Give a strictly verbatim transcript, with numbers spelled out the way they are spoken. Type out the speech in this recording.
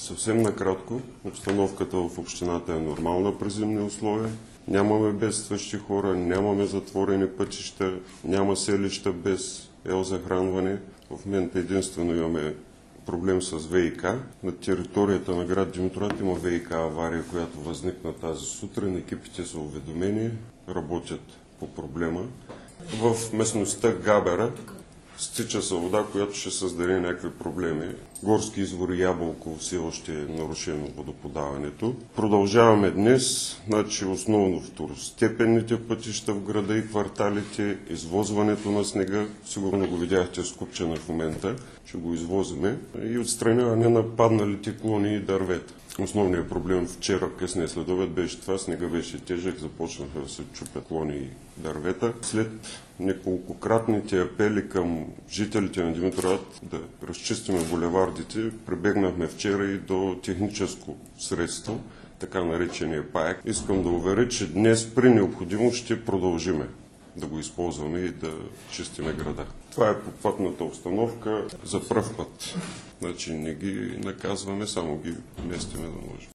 Съвсем накратко, обстановката в общината е нормална при зимни условия. Нямаме бедстващи хора, нямаме затворени пътища, няма селища без елзахранване. В момента единствено имаме проблем с ВиК. На територията на град Димитровград има ВиК авария, която възникна тази сутрин. Екипите са уведомени, работят по проблема. В местността Габера стича се вода, която ще създаде някакви проблеми. Горски извор Ябълко все още е нарушено водоподаването. Продължаваме днес, значи основно второстепенните пътища в града и кварталите, извозването на снега, сигурно го видяхте скупчено в момента, че го извозиме, и отстраняване на падналите клони и дървета. Основният проблем вчера късния следобед беше това, снега беше тежък, започнаха да се чупят клони и дървета. След неколкократните апели към жителите на Димитровград да разчистиме булевардите, прибегнахме вчера и до техническо средство, така наречения паяк. Искам да уверя, че днес при необходимост ще продължиме да го използваме и да чистиме града. Това е попътната обстановка за пръв път. Значи не ги наказваме, само ги местиме да можем.